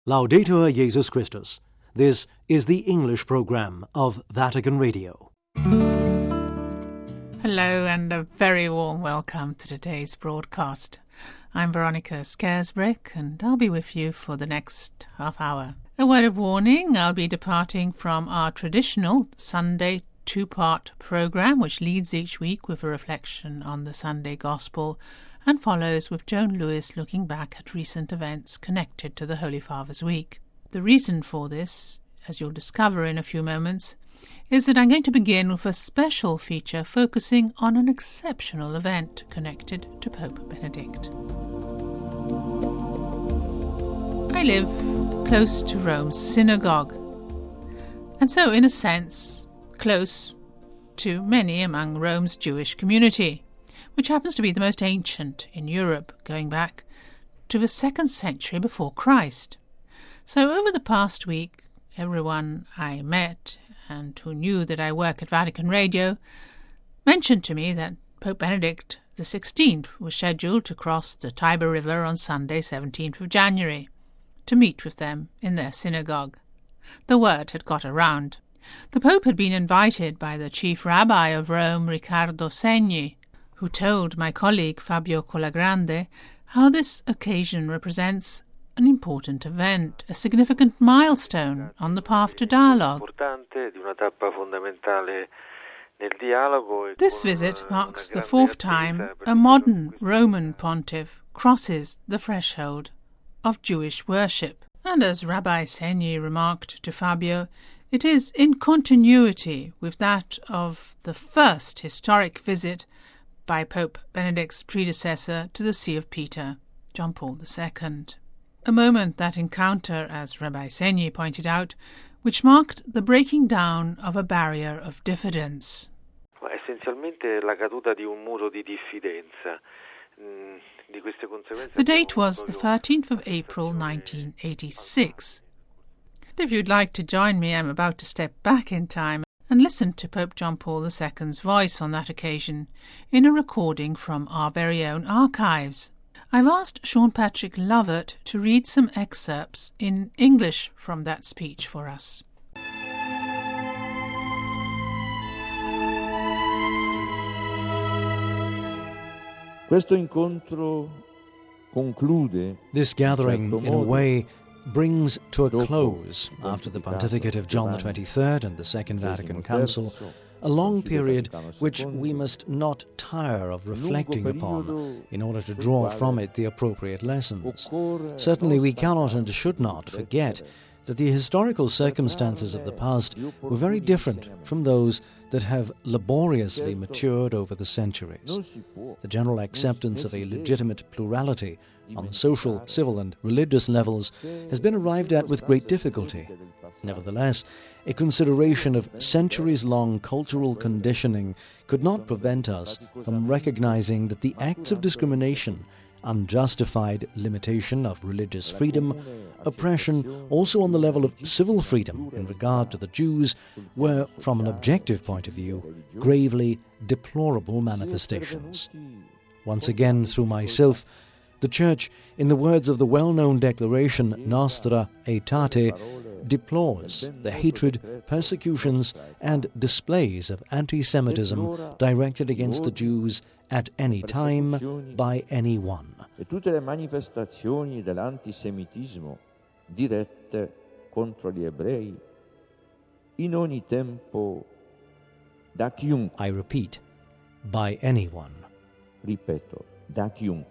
Laudetur Jesus Christus. This is the English programme of Vatican Radio. Hello and a very warm welcome to today's broadcast. I'm Veronica Scaresbrick and I'll be with you for the next half hour. A word of warning, I'll be departing from our traditional Sunday two-part programme, which leads each week with a reflection on the Sunday Gospel and follows with Joan Lewis looking back at recent events connected to the Holy Father's Week. The reason for this, as you'll discover in a few moments, is that I'm going to begin with a special feature focusing on an exceptional event connected to Pope Benedict. I live close to Rome's synagogue, and so, in a sense, close to many among Rome's Jewish community, which happens to be the most ancient in Europe, going back to the 2nd century before Christ. So over the past week, everyone I met and who knew that I work at Vatican Radio mentioned to me that Pope Benedict XVI was scheduled to cross the Tiber River on Sunday, 17th of January, to meet with them in their synagogue. The word had got around. The Pope had been invited by the chief rabbi of Rome, Riccardo Segni, who told my colleague Fabio Colagrande how this occasion represents an important event, a significant milestone on the path to dialogue. This visit marks the 4th time a modern Roman pontiff crosses the threshold of Jewish worship. And as Rabbi Segni remarked to Fabio, it is in continuity with that of the first historic visit by Pope Benedict's predecessor to the See of Peter, John Paul II. A moment, that encounter, as Rabbi Segni pointed out, which marked the breaking down of a barrier of diffidence. The date was the 13th of April 1986. If you'd like to join me, I'm about to step back in time and listen to Pope John Paul II's voice on that occasion in a recording from our very own archives. I've asked Sean Patrick Lovett to read some excerpts in English from that speech for us. This gathering, in a way, brings to a close, after the pontificate of John XXIII and the Second Vatican Council, a long period which we must not tire of reflecting upon in order to draw from it the appropriate lessons. Certainly we cannot and should not forget that the historical circumstances of the past were very different from those that have laboriously matured over the centuries. The general acceptance of a legitimate plurality on social, civil and religious levels has been arrived at with great difficulty. Nevertheless, a consideration of centuries-long cultural conditioning could not prevent us from recognizing that the acts of discrimination, unjustified limitation of religious freedom, oppression also on the level of civil freedom in regard to the Jews were, from an objective point of view, gravely deplorable manifestations. Once again, through myself, the Church, in the words of the well-known declaration Nostra Aetate, deplores the hatred, persecutions and displays of anti-Semitism directed against the Jews at any time by anyone. E tutte le manifestazioni dell'antisemitismo dirette contro gli ebrei in ogni tempo da chiunque. I repeat, by anyone. Ripeto, da chiunque.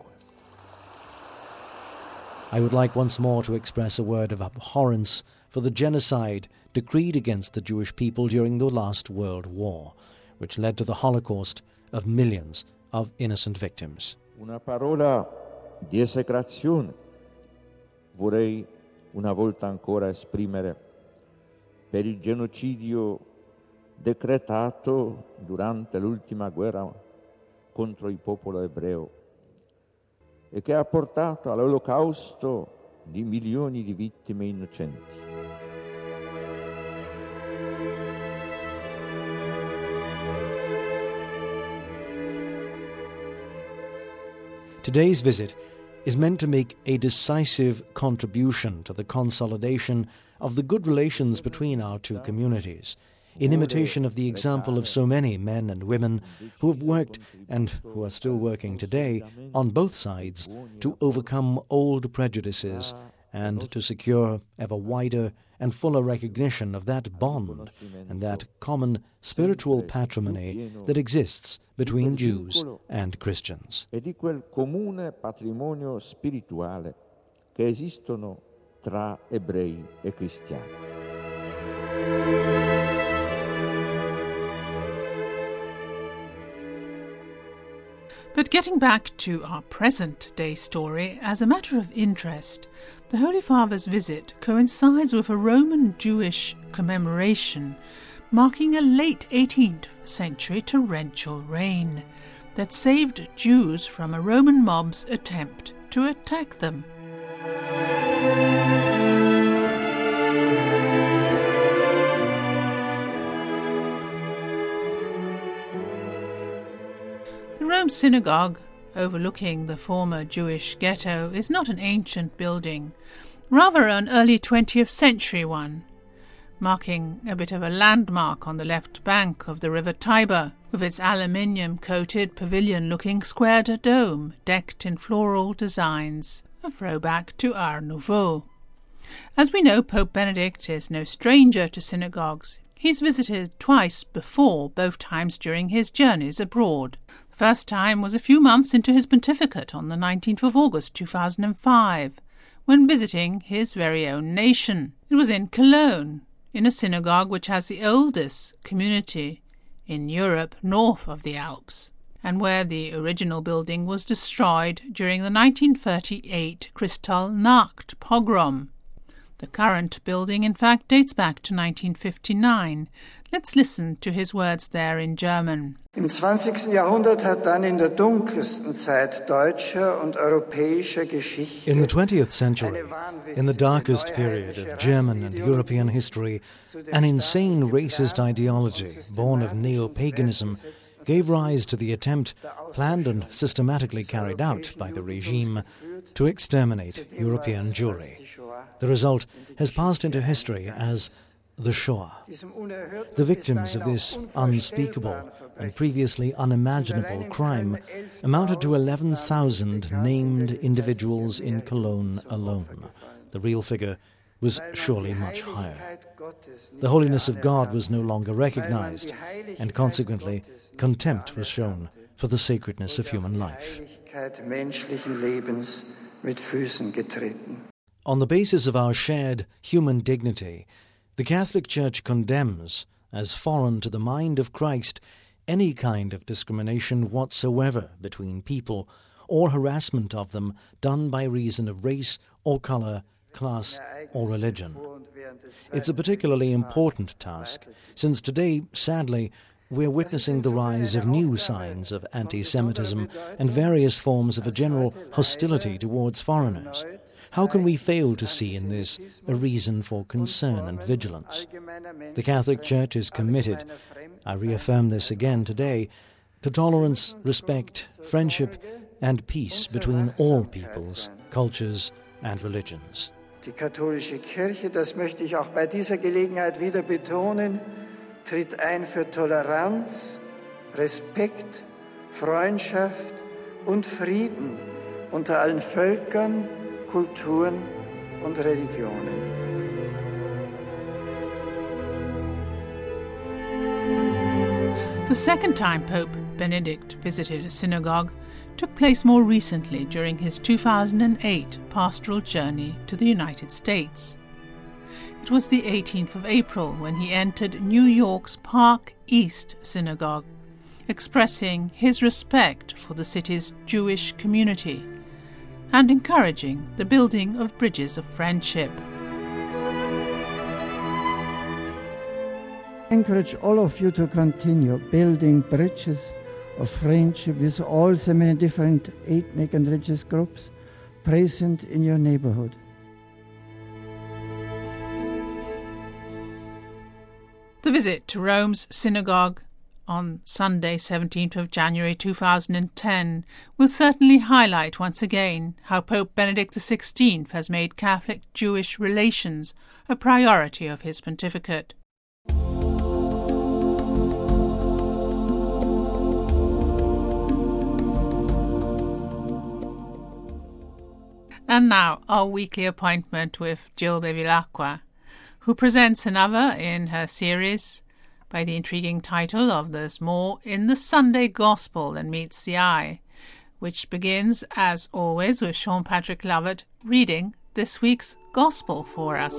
I would like once more to express a word of abhorrence for the genocide decreed against the Jewish people during the last World War, which led to the Holocaust of millions of innocent victims. Una parola di esecrazione vorrei una volta ancora esprimere per il genocidio decretato durante l'ultima guerra contro il popolo ebreo e che ha portato all'olocausto di milioni di vittime innocenti. Today's visit is meant to make a decisive contribution to the consolidation of the good relations between our two communities, in imitation of the example of so many men and women who have worked and who are still working today on both sides to overcome old prejudices and to secure ever wider and fuller recognition of that bond and that common spiritual patrimony that exists between Jews and Christians. E di quel comune patrimonio spirituale che esistono tra ebrei e cristiani. But getting back to our present-day story, as a matter of interest, the Holy Father's visit coincides with a Roman Jewish commemoration marking a late 18th century torrential rain that saved Jews from a Roman mob's attempt to attack them. The Rome Synagogue, overlooking the former Jewish ghetto, is not an ancient building, rather an early 20th century one, marking a bit of a landmark on the left bank of the River Tiber, with its aluminium-coated pavilion-looking squared dome decked in floral designs, a throwback to Art Nouveau. As we know, Pope Benedict is no stranger to synagogues. He's visited twice before, both times during his journeys abroad. The first time was a few months into his pontificate on the 19th of August 2005, when visiting his very own nation. It was in Cologne, in a synagogue which has the oldest community in Europe north of the Alps, and where the original building was destroyed during the 1938 Kristallnacht pogrom. The current building, in fact, dates back to 1959. Let's listen to his words there in German. Im 20. Jahrhundert hat dann in der dunkelsten Zeit deutscher und europäischer Geschichte in the 20th century, in the darkest period of German and European history, an insane racist ideology born of neo-paganism gave rise to the attempt, planned and systematically carried out by the regime, to exterminate European Jewry. The result has passed into history as the Shoah. The victims of this unspeakable and previously unimaginable crime amounted to 11,000 named individuals in Cologne alone. The real figure was surely much higher. The holiness of God was no longer recognized, and consequently contempt was shown for the sacredness of human life. On the basis of our shared human dignity, the Catholic Church condemns, as foreign to the mind of Christ, any kind of discrimination whatsoever between people or harassment of them done by reason of race or colour, class or religion. It's a particularly important task, since today, sadly, we're witnessing the rise of new signs of anti-Semitism and various forms of a general hostility towards foreigners. How can we fail to see in this a reason for concern and vigilance? The Catholic Church is committed, I reaffirm this again today, to tolerance, respect, friendship and peace between all peoples, cultures and religions. Die katholische Kirche, das möchte ich auch bei dieser Gelegenheit wieder betonen, tritt ein für Toleranz, Respekt, Freundschaft und Frieden unter allen Völkern, Kulturen und Religionen. The second time Pope Benedict visited a synagogue took place more recently during his 2008 pastoral journey to the United States. It was the 18th of April when he entered New York's Park East Synagogue, expressing his respect for the city's Jewish community and encouraging the building of bridges of friendship. I encourage all of you to continue building bridges of friendship with all the many different ethnic and religious groups present in your neighborhood. The visit to Rome's synagogue on Sunday 17th of January 2010 will certainly highlight once again how Pope Benedict XVI has made Catholic-Jewish relations a priority of his pontificate. And now our weekly appointment with Jill Bevilacqua, who presents another in her series by the intriguing title of There's More in the Sunday Gospel Than Meets the Eye, which begins, as always, with Sean Patrick Lovett reading this week's Gospel for us.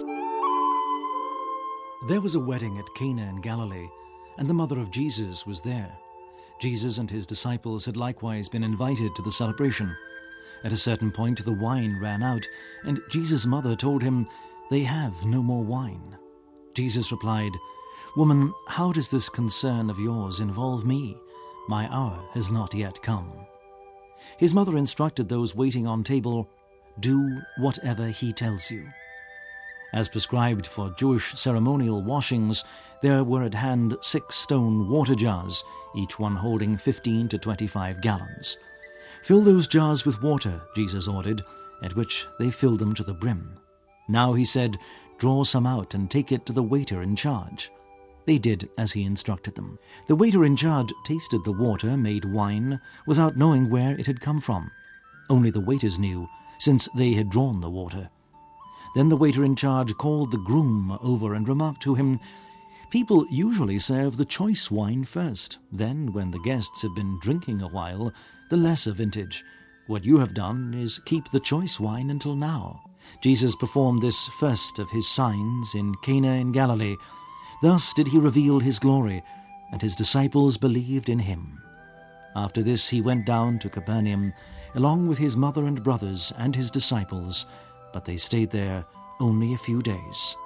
There was a wedding at Cana in Galilee, and the mother of Jesus was there. Jesus and his disciples had likewise been invited to the celebration. At a certain point the wine ran out, and Jesus' mother told him, "They have no more wine." Jesus replied, "Woman, how does this concern of yours involve me? My hour has not yet come." His mother instructed those waiting on table, "Do whatever he tells you." As prescribed for Jewish ceremonial washings, there were at hand 6 stone water jars, each one holding 15 to 25 gallons. "Fill those jars with water," Jesus ordered, at which they filled them to the brim. "Now," he said, "draw some out and take it to the waiter in charge." They did as he instructed them. The waiter in charge tasted the water made wine without knowing where it had come from. Only the waiters knew, since they had drawn the water. Then the waiter in charge called the groom over and remarked to him, "People usually serve the choice wine first. Then, when the guests have been drinking a while, the lesser vintage. What you have done is keep the choice wine until now." Jesus performed this first of his signs in Cana in Galilee. Thus did he reveal his glory, and his disciples believed in him. After this he went down to Capernaum, along with his mother and brothers and his disciples, but they stayed there only a few days.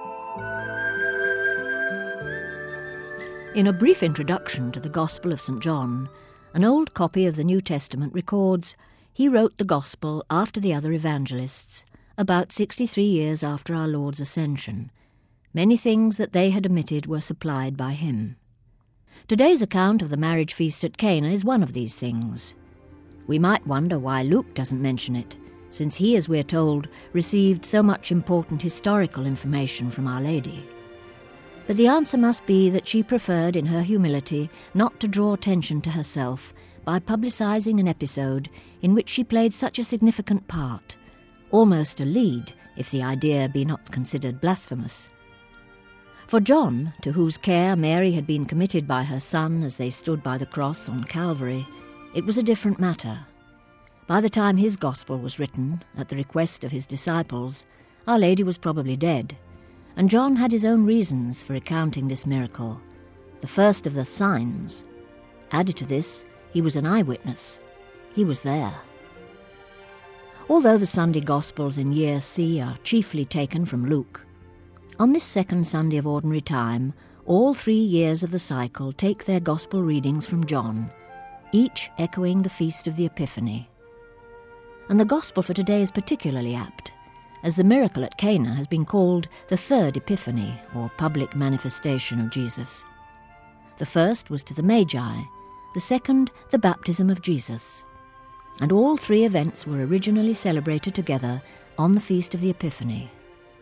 In a brief introduction to the Gospel of St. John, an old copy of the New Testament records he wrote the Gospel after the other evangelists, about 63 years after our Lord's ascension. Many things that they had omitted were supplied by him. Today's account of the marriage feast at Cana is one of these things. We might wonder why Luke doesn't mention it, since he, as we're told, received so much important historical information from Our Lady. But the answer must be that she preferred, in her humility, not to draw attention to herself by publicising an episode in which she played such a significant part, almost a lead, if the idea be not considered blasphemous. For John, to whose care Mary had been committed by her son as they stood by the cross on Calvary, it was a different matter. By the time his Gospel was written, at the request of his disciples, Our Lady was probably dead, and John had his own reasons for recounting this miracle, the first of the signs. Added to this, he was an eyewitness. He was there. Although the Sunday Gospels in Year C are chiefly taken from Luke, on this second Sunday of Ordinary Time, all 3 years of the cycle take their Gospel readings from John, each echoing the Feast of the Epiphany. And the Gospel for today is particularly apt, as the miracle at Cana has been called the third Epiphany, or public manifestation of Jesus. The first was to the Magi, the second the baptism of Jesus, and all 3 events were originally celebrated together on the Feast of the Epiphany.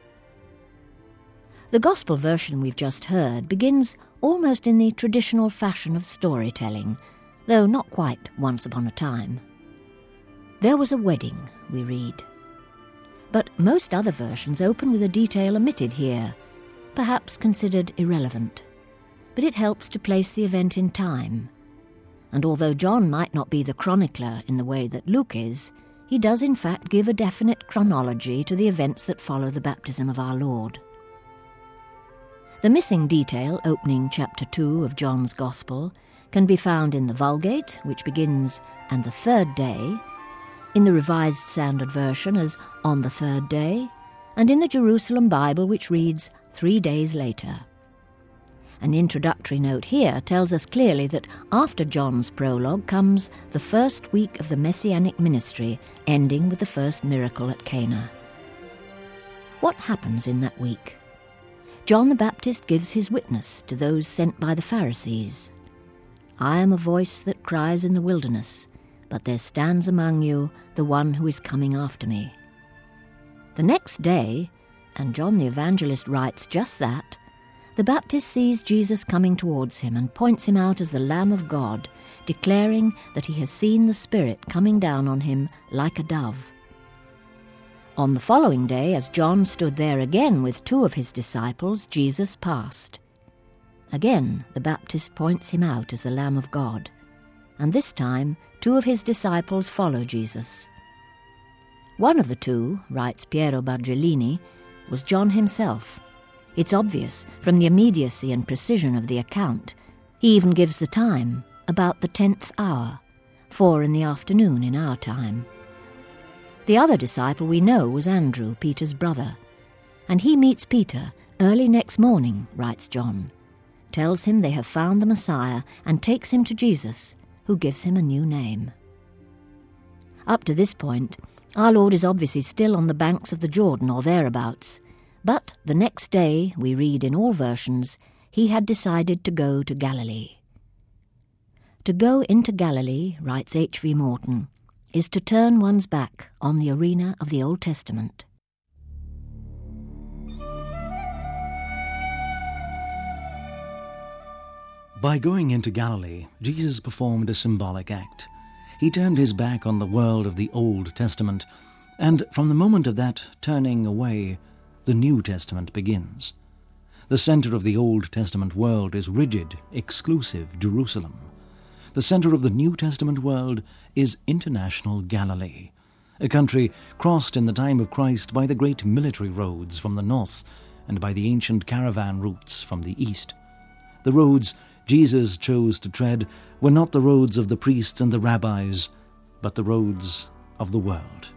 The Gospel version we've just heard begins almost in the traditional fashion of storytelling, though not quite once upon a time. There was a wedding, we read. But most other versions open with a detail omitted here, perhaps considered irrelevant. But it helps to place the event in time. And although John might not be the chronicler in the way that Luke is, he does in fact give a definite chronology to the events that follow the baptism of our Lord. The missing detail opening chapter 2 of John's Gospel can be found in the Vulgate, which begins, "and the third day," in the Revised Standard Version as "on the third day," and in the Jerusalem Bible, which reads 3 days later. An introductory note here tells us clearly that after John's prologue comes the first week of the Messianic ministry, ending with the first miracle at Cana. What happens in that week? John the Baptist gives his witness to those sent by the Pharisees. I am a voice that cries in the wilderness, but there stands among you the one who is coming after me. The next day, and John the Evangelist writes just that, the Baptist sees Jesus coming towards him and points him out as the Lamb of God, declaring that he has seen the Spirit coming down on him like a dove. On the following day, as John stood there again with 2 of his disciples, Jesus passed. Again, the Baptist points him out as the Lamb of God, and this time 2 of his disciples follow Jesus. One of the 2, writes Piero Bargellini, was John himself. It's obvious from the immediacy and precision of the account. He even gives the time, about the 10th hour, 4 in the afternoon in our time. The other disciple we know was Andrew, Peter's brother, and he meets Peter early next morning, writes John, tells him they have found the Messiah and takes him to Jesus, who gives him a new name. Up to this point, our Lord is obviously still on the banks of the Jordan or thereabouts, but the next day, we read in all versions, he had decided to go to Galilee. To go into Galilee, writes H.V. Morton, is to turn one's back on the arena of the Old Testament. By going into Galilee, Jesus performed a symbolic act. He turned his back on the world of the Old Testament, and from the moment of that turning away, the New Testament begins. The center of the Old Testament world is rigid, exclusive Jerusalem. The center of the New Testament world is international Galilee, a country crossed in the time of Christ by the great military roads from the north and by the ancient caravan routes from the east. The roads Jesus chose to tread were not the roads of the priests and the rabbis, but the roads of the world.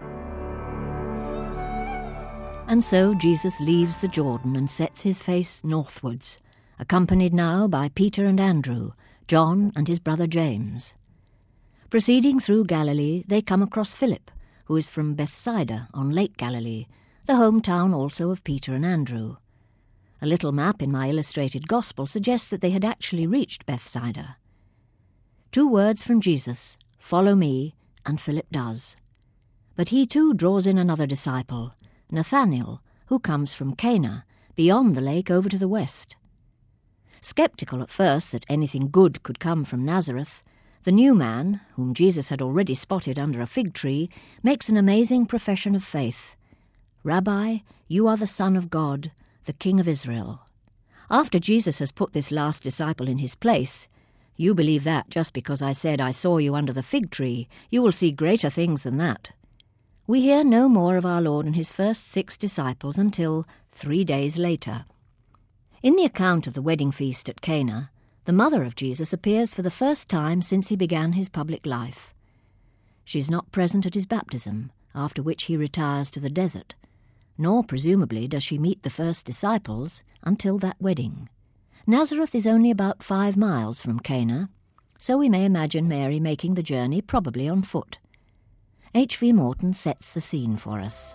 And so Jesus leaves the Jordan and sets his face northwards, accompanied now by Peter and Andrew, John and his brother James. Proceeding through Galilee, they come across Philip, who is from Bethsaida on Lake Galilee, the hometown also of Peter and Andrew. A little map in my illustrated gospel suggests that they had actually reached Bethsaida. 2 words from Jesus, "Follow me," and Philip does. But he too draws in another disciple, Nathanael, who comes from Cana, beyond the lake over to the west. Sceptical at first that anything good could come from Nazareth, the new man, whom Jesus had already spotted under a fig tree, makes an amazing profession of faith. "Rabbi, you are the Son of God, the King of Israel." After Jesus has put this last disciple in his place, "You believe that just because I said I saw you under the fig tree. You will see greater things than that." We hear no more of our Lord and his first 6 disciples until 3 days later. In the account of the wedding feast at Cana, the mother of Jesus appears for the first time since he began his public life. She is not present at his baptism, after which he retires to the desert, nor presumably does she meet the first disciples until that wedding. Nazareth is only about 5 miles from Cana, so we may imagine Mary making the journey probably on foot. H.V. Morton sets the scene for us.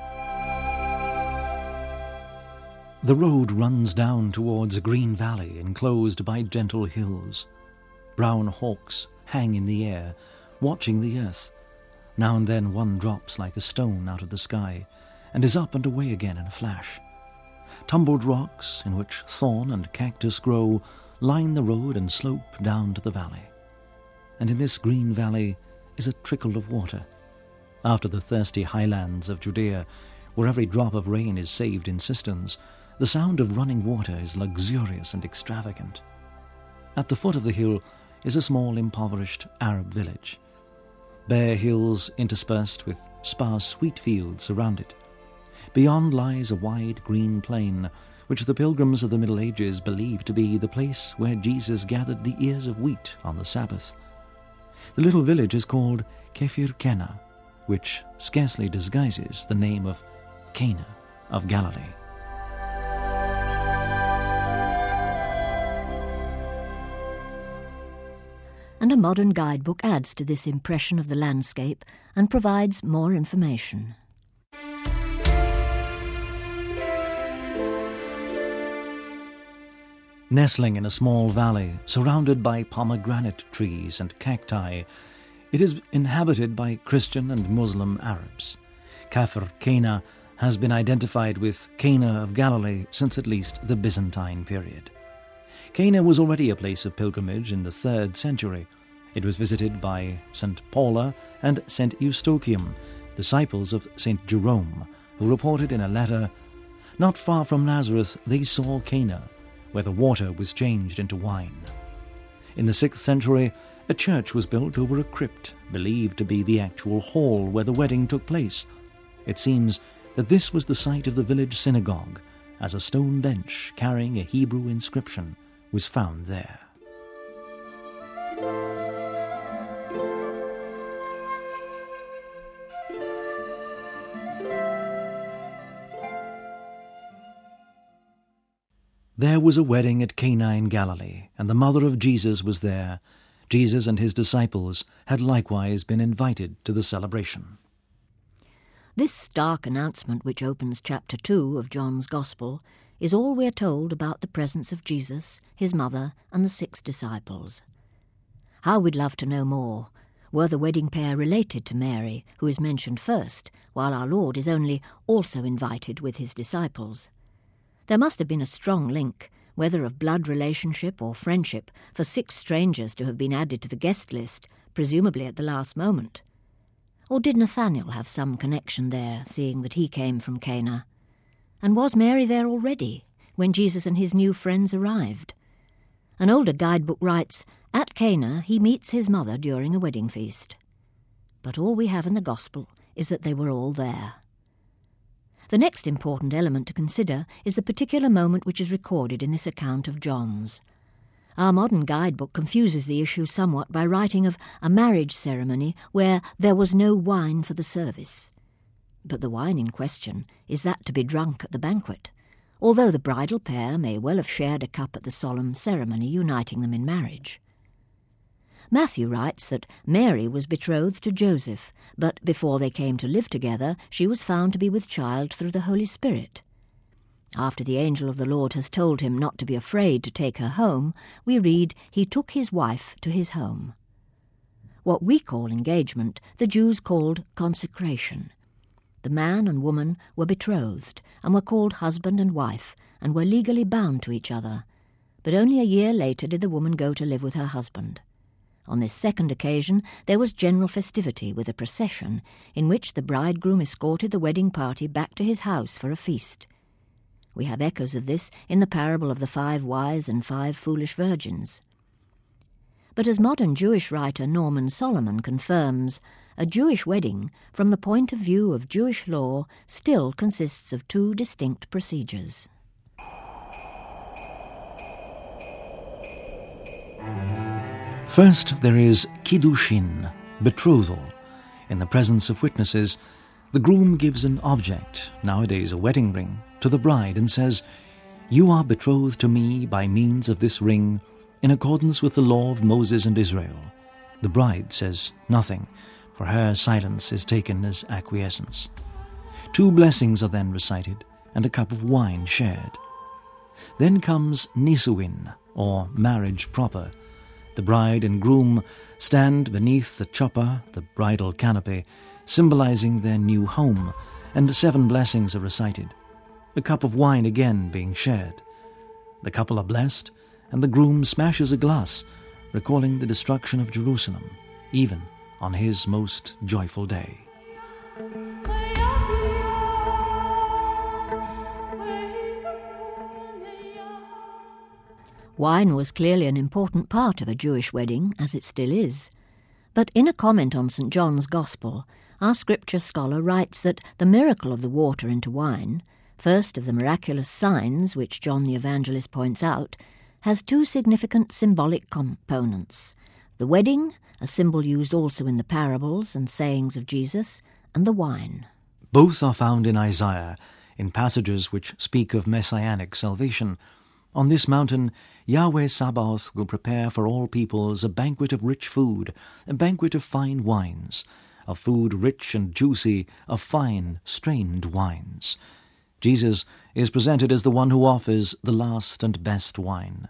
The road runs down towards a green valley enclosed by gentle hills. Brown hawks hang in the air, watching the earth. Now and then one drops like a stone out of the sky and is up and away again in a flash. Tumbled rocks, in which thorn and cactus grow, line the road and slope down to the valley. And in this green valley is a trickle of water. After the thirsty highlands of Judea, where every drop of rain is saved in cisterns, the sound of running water is luxurious and extravagant. At the foot of the hill is a small impoverished Arab village. Bare hills interspersed with sparse wheat fields surround it. Beyond lies a wide green plain, which the pilgrims of the Middle Ages believed to be the place where Jesus gathered the ears of wheat on the Sabbath. The little village is called Kefir Kena, which scarcely disguises the name of Cana of Galilee. And a modern guidebook adds to this impression of the landscape and provides more information. Nestling in a small valley, surrounded by pomegranate trees and cacti, it is inhabited by Christian and Muslim Arabs. Kafr Cana has been identified with Cana of Galilee since at least the Byzantine period. Cana was already a place of pilgrimage in the 3rd century. It was visited by St. Paula and St. Eustochium, disciples of St. Jerome, who reported in a letter, "Not far from Nazareth they saw Cana, where the water was changed into wine." In the 6th century, a church was built over a crypt, believed to be the actual hall where the wedding took place. It seems that this was the site of the village synagogue, as a stone bench carrying a Hebrew inscription was found there. There was a wedding at Cana in Galilee, and the mother of Jesus was there. Jesus and his disciples had likewise been invited to the celebration. This stark announcement, which opens chapter 2 of John's Gospel, is all we are told about the presence of Jesus, his mother, and the 6 disciples. How we'd love to know more. Were the wedding pair related to Mary, who is mentioned first, while our Lord is only also invited with his disciples? There must have been a strong link, whether of blood relationship or friendship, for 6 strangers to have been added to the guest list, presumably at the last moment. Or did Nathanael have some connection there, seeing that he came from Cana? And was Mary there already, when Jesus and his new friends arrived? An older guidebook writes, at Cana he meets his mother during a wedding feast. But all we have in the Gospel is that they were all there. The next important element to consider is the particular moment which is recorded in this account of John's. Our modern guidebook confuses the issue somewhat by writing of a marriage ceremony where there was no wine for the service. But the wine in question is that to be drunk at the banquet, although the bridal pair may well have shared a cup at the solemn ceremony uniting them in marriage. Matthew writes that Mary was betrothed to Joseph, but before they came to live together, she was found to be with child through the Holy Spirit. After the angel of the Lord has told him not to be afraid to take her home, we read, he took his wife to his home. What we call engagement, the Jews called consecration. The man and woman were betrothed and were called husband and wife and were legally bound to each other. But only a year later did the woman go to live with her husband. On this second occasion there was general festivity with a procession in which the bridegroom escorted the wedding party back to his house for a feast. We have echoes of this in the parable of the 5 wise and 5 foolish virgins. But as modern Jewish writer Norman Solomon confirms, a Jewish wedding, from the point of view of Jewish law, still consists of 2 distinct procedures. First, there is kiddushin, betrothal. In the presence of witnesses, the groom gives an object, nowadays a wedding ring, to the bride and says, "You are betrothed to me by means of this ring, in accordance with the law of Moses and Israel." The bride says nothing, for her silence is taken as acquiescence. 2 blessings are then recited, and a cup of wine shared. Then comes nisuin, or marriage proper. The bride and groom stand beneath the chuppah, the bridal canopy, symbolizing their new home, and 7 blessings are recited, a cup of wine again being shared. The couple are blessed, and the groom smashes a glass, recalling the destruction of Jerusalem, even on his most joyful day. Wine was clearly an important part of a Jewish wedding, as it still is. But in a comment on St. John's Gospel, our scripture scholar writes that the miracle of the water into wine, first of the miraculous signs which John the Evangelist points out, has 2 significant symbolic components: the wedding, a symbol used also in the parables and sayings of Jesus, and the wine. Both are found in Isaiah, in passages which speak of messianic salvation. On this mountain, Yahweh Sabaoth will prepare for all peoples a banquet of rich food, a banquet of fine wines, of food rich and juicy, of fine, strained wines. Jesus is presented as the one who offers the last and best wine.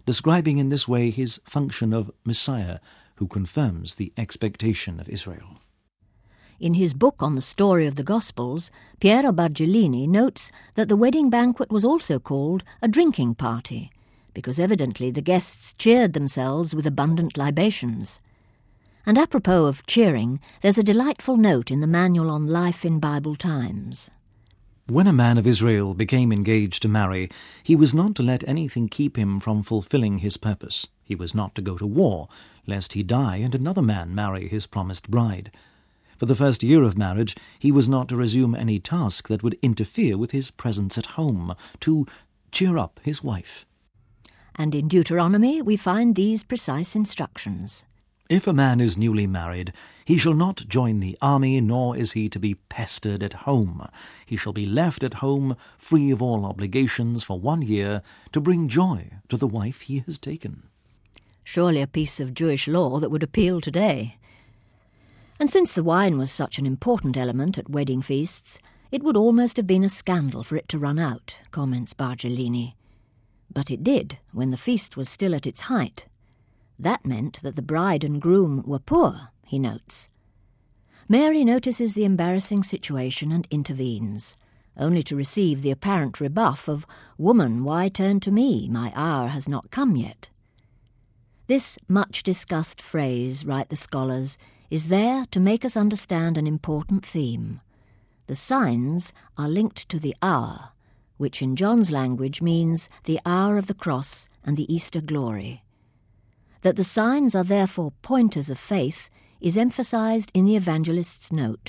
describing in this way his function of Messiah, who confirms the expectation of Israel. In his book on the story of the Gospels, Piero Bargellini notes that the wedding banquet was also called a drinking party, because evidently the guests cheered themselves with abundant libations. And apropos of cheering, there's a delightful note in the Manual on Life in Bible Times. When a man of Israel became engaged to marry, he was not to let anything keep him from fulfilling his purpose. He was not to go to war, lest he die and another man marry his promised bride. For the first year of marriage, he was not to resume any task that would interfere with his presence at home, to cheer up his wife. And in Deuteronomy we find these precise instructions. If a man is newly married, he shall not join the army, nor is he to be pestered at home. He shall be left at home, free of all obligations, for 1 year, to bring joy to the wife he has taken. Surely a piece of Jewish law that would appeal today. And since the wine was such an important element at wedding feasts, it would almost have been a scandal for it to run out, comments Bargellini. But it did, when the feast was still at its height. That meant that the bride and groom were poor, he notes. Mary notices the embarrassing situation and intervenes, only to receive the apparent rebuff of, "Woman, why turn to me? My hour has not come yet." This much-discussed phrase, write the scholars, is there to make us understand an important theme. The signs are linked to the hour, which in John's language means the hour of the cross and the Easter glory. That the signs are therefore pointers of faith is emphasized in the evangelist's note.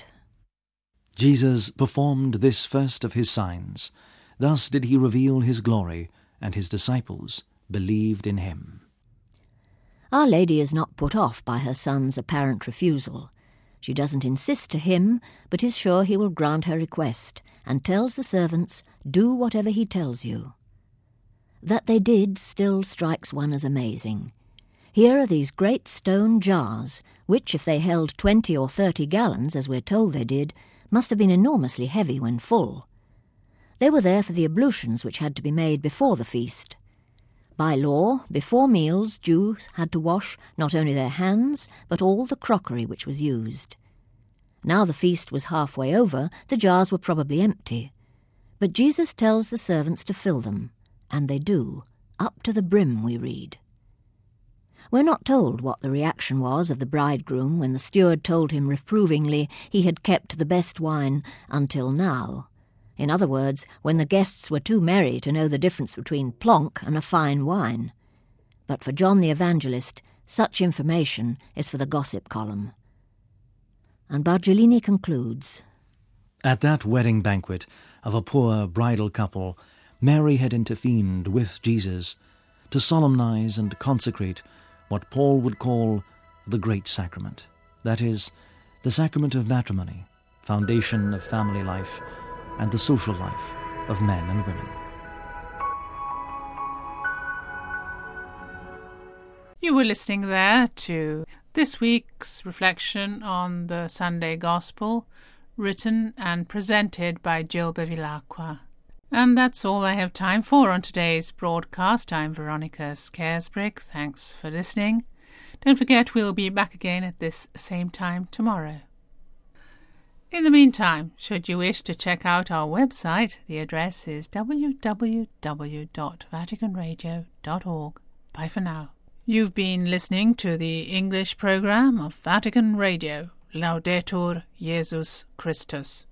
Jesus performed this first of his signs. Thus did he reveal his glory, and his disciples believed in him. Our Lady is not put off by her son's apparent refusal. She doesn't insist to him, but is sure he will grant her request, and tells the servants, "Do whatever he tells you." That they did still strikes one as amazing. Here are these great stone jars, which, if they held 20 or 30 gallons, as we're told they did, must have been enormously heavy when full. They were there for the ablutions which had to be made before the feast. By law, before meals, Jews had to wash not only their hands, but all the crockery which was used. Now the feast was halfway over, the jars were probably empty. But Jesus tells the servants to fill them, and they do, up to the brim, we read. We're not told what the reaction was of the bridegroom when the steward told him reprovingly he had kept the best wine until now. In other words, when the guests were too merry to know the difference between plonk and a fine wine. But for John the Evangelist, such information is for the gossip column. And Bargellini concludes, At that wedding banquet of a poor bridal couple, Mary had intervened with Jesus to solemnize and consecrate what Paul would call the Great Sacrament, that is, the sacrament of matrimony, foundation of family life, and the social life of men and women. You were listening there to this week's reflection on the Sunday Gospel, written and presented by Jill Bevilacqua. And that's all I have time for on today's broadcast. I'm Veronica Scaresbrick. Thanks for listening. Don't forget we'll be back again at this same time tomorrow. In the meantime, should you wish to check out our website, the address is www.vaticanradio.org. Bye for now. You've been listening to the English program of Vatican Radio. Laudetur Jesus Christus.